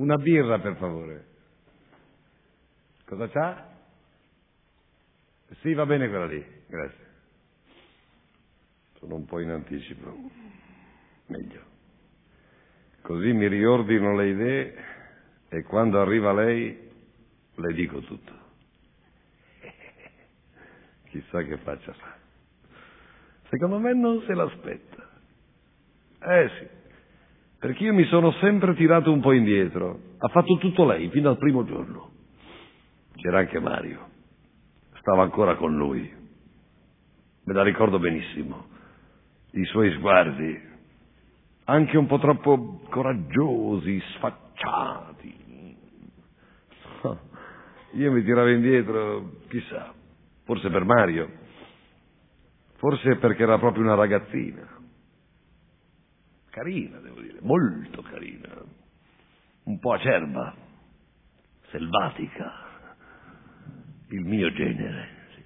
Una birra, per favore. Cosa c'ha? Sì, va bene quella lì, grazie. Sono un po' in anticipo. Meglio. Così mi riordino le idee e quando arriva lei le dico tutto. Chissà che faccia fa. Secondo me non se l'aspetta. Sì, perché io mi sono sempre tirato un po' indietro. Ha fatto tutto lei, fino al primo giorno. C'era anche Mario. Stava ancora con lui. Me la ricordo benissimo. I suoi sguardi, anche un po' troppo coraggiosi, sfacciati. Io mi tiravo indietro, chissà, forse per Mario, forse perché era proprio una ragazzina. Carina, devo dire, molto carina. Un po' acerba, selvatica. Il mio genere. Sì.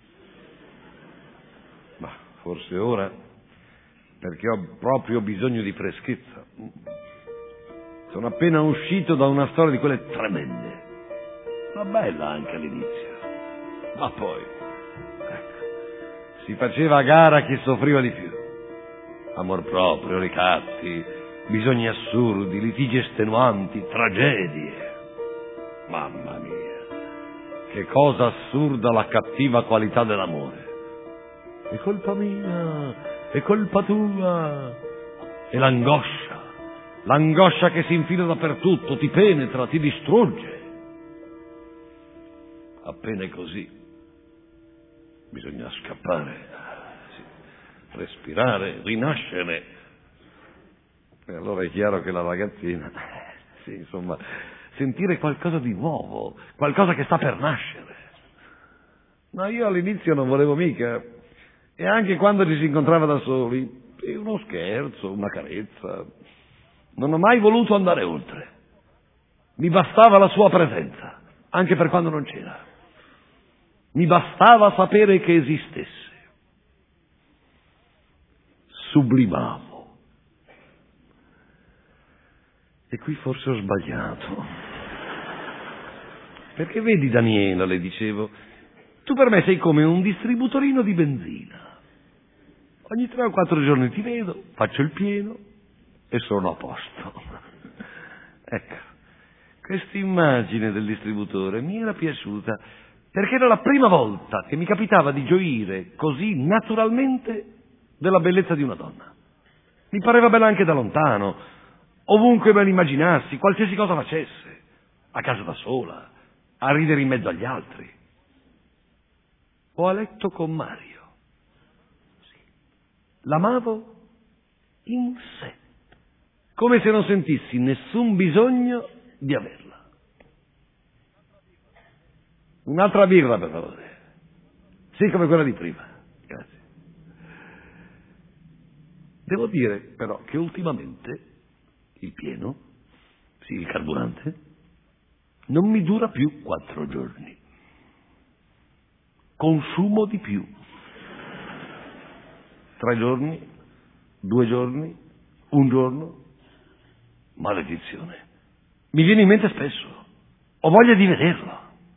Ma forse ora, perché ho proprio bisogno di freschezza. Sono appena uscito da una storia di quelle tremende. Ma bella anche all'inizio. Ma poi, ecco, si faceva a gara chi soffriva di più. Amor proprio, ricatti, bisogni assurdi, litigi estenuanti, tragedie. Mamma mia, che cosa assurda la cattiva qualità dell'amore. È colpa mia, è colpa tua. E l'angoscia che si infila dappertutto, ti penetra, ti distrugge. Appena è così, bisogna scappare, sì, respirare, rinascere. E allora è chiaro che la ragazzina, sì, insomma, sentire qualcosa di nuovo, qualcosa che sta per nascere. Ma io all'inizio non volevo mica, e anche quando ci si incontrava da soli, uno scherzo, una carezza, non ho mai voluto andare oltre. Mi bastava la sua presenza, anche per quando non c'era. Mi bastava sapere che esistesse. Sublimavo. E qui forse ho sbagliato. Perché vedi, Daniela, le dicevo, tu per me sei come un distributorino di benzina. Ogni 3 o 4 giorni ti vedo, faccio il pieno e sono a posto. Ecco, questa immagine del distributore mi era piaciuta perché era la prima volta che mi capitava di gioire così naturalmente della bellezza di una donna. Mi pareva bella anche da lontano, ovunque me l'immaginassi, qualsiasi cosa facesse, a casa da sola, a ridere in mezzo agli altri. O a letto con Mario. Sì. L'amavo in sé, come se non sentissi nessun bisogno di averla. Un'altra birra, per favore. Sì, come quella di prima. Grazie. Devo dire, però, che ultimamente il pieno, sì, il carburante, non mi dura più 4 giorni. Consumo di più. 3 giorni, 2 giorni, 1 giorno. Maledizione. Mi viene in mente spesso. Ho voglia di vederlo.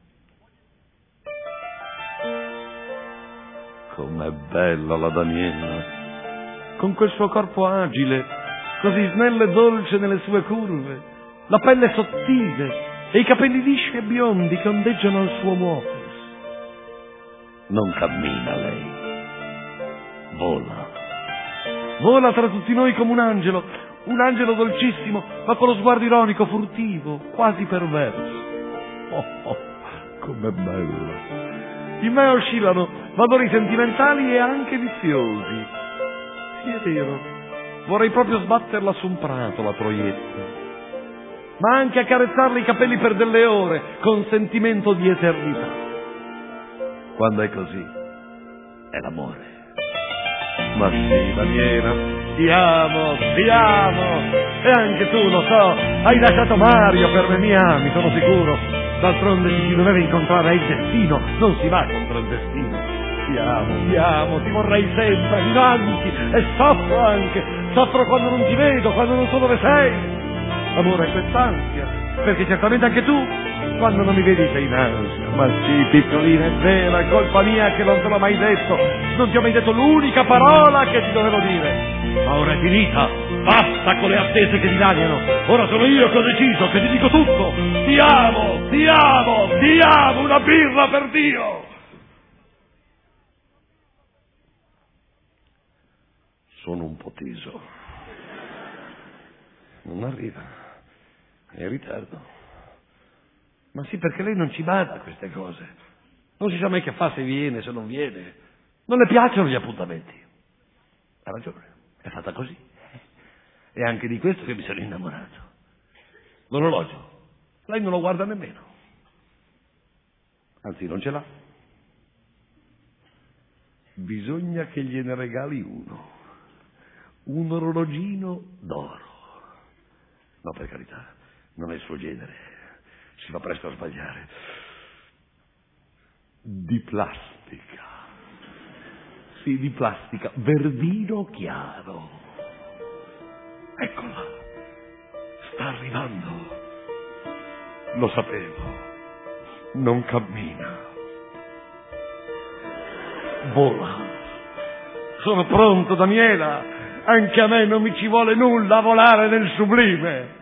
Com'è bella la Daniela, con quel suo corpo agile, così snello e dolce nelle sue curve, la pelle sottile e i capelli lisci e biondi che ondeggiano al suo muoversi. Non cammina lei, vola. Vola tra tutti noi come un angelo dolcissimo, ma con lo sguardo ironico, furtivo, quasi perverso. Oh, com'è bella! In me oscillano valori sentimentali e anche viziosi. Sì, è vero, vorrei proprio sbatterla su un prato, la proietta, ma anche accarezzarle i capelli per delle ore, con sentimento di eternità. Quando è così, è l'amore. Ma sì, Daniela, ti amo, e anche tu, lo so, hai lasciato Mario, per me mi ami, sono sicuro. D'altronde ci si doveva incontrare, è il destino, non si va contro il destino. Ti amo, ti vorrei sempre, dinanzi, e soffro anche, soffro quando non ti vedo, quando non so dove sei. Amore, quest'ansia perché certamente anche tu, quando non mi vedi, sei in ansia. Ma sì, piccolina, è vero, è colpa mia che non te l'ho mai detto. Non ti ho mai detto l'unica parola che ti dovevo dire. Ma ora è finita. Basta con le attese che dilaniano. Ora sono io che ho deciso, che ti dico tutto. Ti amo, ti amo, ti amo, una birra per Dio. Sono un po' teso. Non arriva. È in ritardo. Ma sì, perché lei non ci bada a queste cose. Non si sa mai che fa, se viene, se non viene. Non le piacciono gli appuntamenti. Ha ragione, è fatta così. È anche di questo che mi sono innamorato. L'orologio, lei non lo guarda nemmeno. Anzi, non ce l'ha. Bisogna che gliene regali uno. Un orologino d'oro. No, per carità, non è il suo genere. Si fa presto a sbagliare. Di plastica. Sì, di plastica, verdino chiaro. Eccola, sta arrivando. Lo sapevo. Non cammina. Vola. Sono pronto, Daniela. Anche a me non mi ci vuole nulla a volare nel sublime.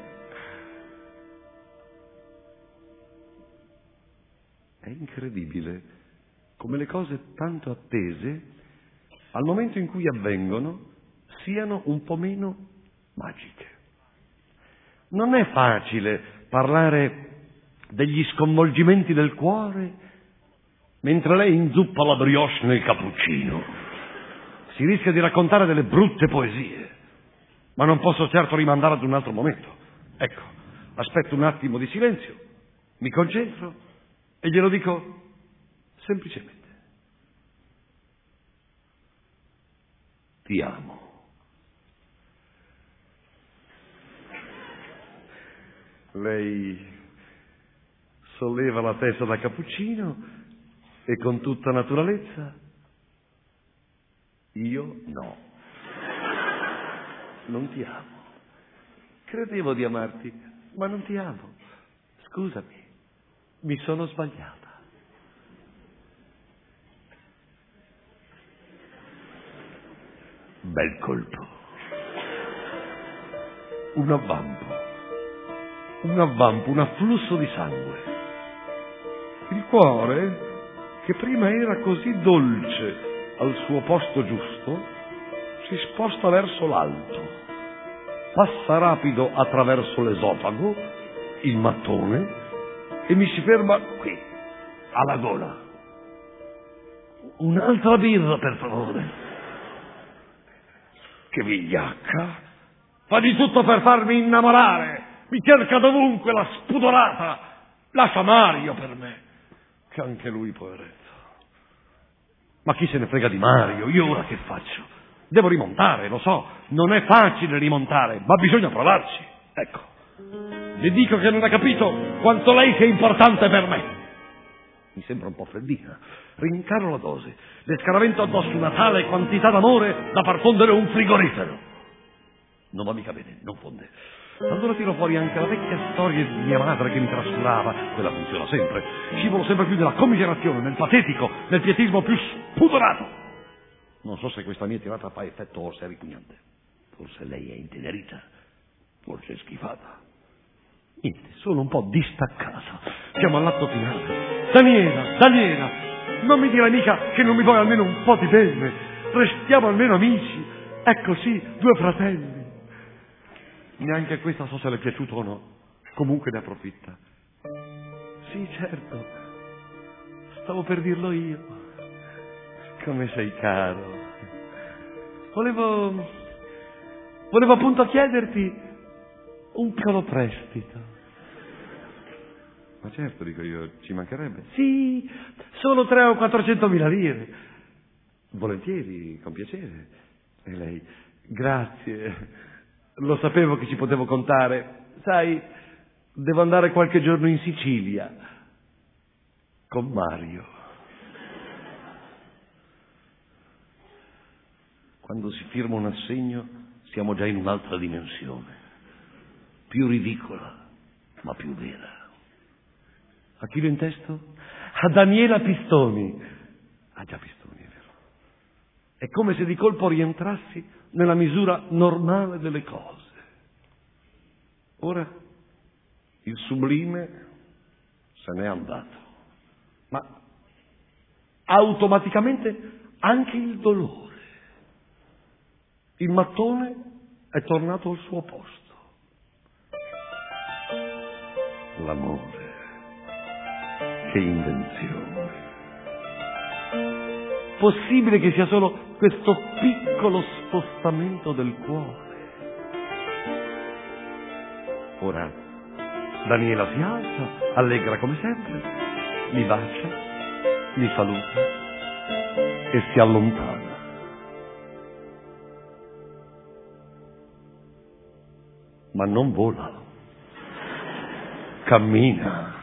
È incredibile come le cose tanto attese, al momento in cui avvengono, siano un po' meno magiche. Non è facile parlare degli sconvolgimenti del cuore mentre lei inzuppa la brioche nel cappuccino. Si rischia di raccontare delle brutte poesie, ma non posso certo rimandare ad un altro momento. Ecco, aspetto un attimo di silenzio, mi concentro e glielo dico semplicemente. Ti amo. Lei solleva la testa da cappuccino e con tutta naturalezza: io no. Non ti amo. Credevo di amarti, ma non ti amo. Scusami, mi sono sbagliata. Bel colpo. Un avvampo, un afflusso di sangue. Il cuore, che prima era così dolce al suo posto giusto, si sposta verso l'alto, passa rapido attraverso l'esofago, il mattone, e mi si ferma qui, alla gola. Un'altra birra, per favore. Che vigliacca! Fa di tutto per farmi innamorare! Mi cerca dovunque, la spudorata! Lascia Mario per me, che anche lui, poveretto. Ma chi se ne frega di Mario? Io ora che faccio? Devo rimontare, lo so, non è facile rimontare, ma bisogna provarci. Ecco, le dico che non ha capito quanto lei sia importante per me. Mi sembra un po' freddina. Rincaro la dose, le scaravento addosso una tale quantità d'amore da far fondere un frigorifero. Non va mica bene, non fonde. Allora tiro fuori anche la vecchia storia di mia madre che mi trascurava. Quella funziona sempre. Scivolo sempre più nella commiserazione, nel patetico, nel pietismo più spudorato. Non so se questa mia tirata fa effetto o se è ripugnante. Forse lei è intenerita, forse è schifata. Niente, sono un po' distaccata. Siamo all'atto finale. Daniela, non mi dirai mica che non mi vuoi almeno un po' di bene. Restiamo almeno amici. Ecco sì, due fratelli. Neanche questa so se le è piaciuto o no. Comunque ne approfitta. Sì, certo. Stavo per dirlo io. Come sei caro. Volevo appunto chiederti un piccolo prestito. Ma certo, dico io, ci mancherebbe. Sì, solo 300 o 400 mila lire. Volentieri, con piacere. E lei, grazie. Lo sapevo che ci potevo contare. Sai, devo andare qualche giorno in Sicilia con Mario. Quando si firma un assegno siamo già in un'altra dimensione, più ridicola, ma più vera. A chi lo intesto? A Daniela Pistoni. Ah già, Pistoni, è vero. È come se di colpo rientrassi nella misura normale delle cose. Ora il sublime se n'è andato, ma automaticamente anche il dolore. Il mattone è tornato al suo posto. L'amore, che invenzione. Possibile che sia solo questo piccolo spostamento del cuore. Ora Daniela si alza, allegra come sempre, mi bacia, mi saluta e si allontana. Ma non vola, cammina.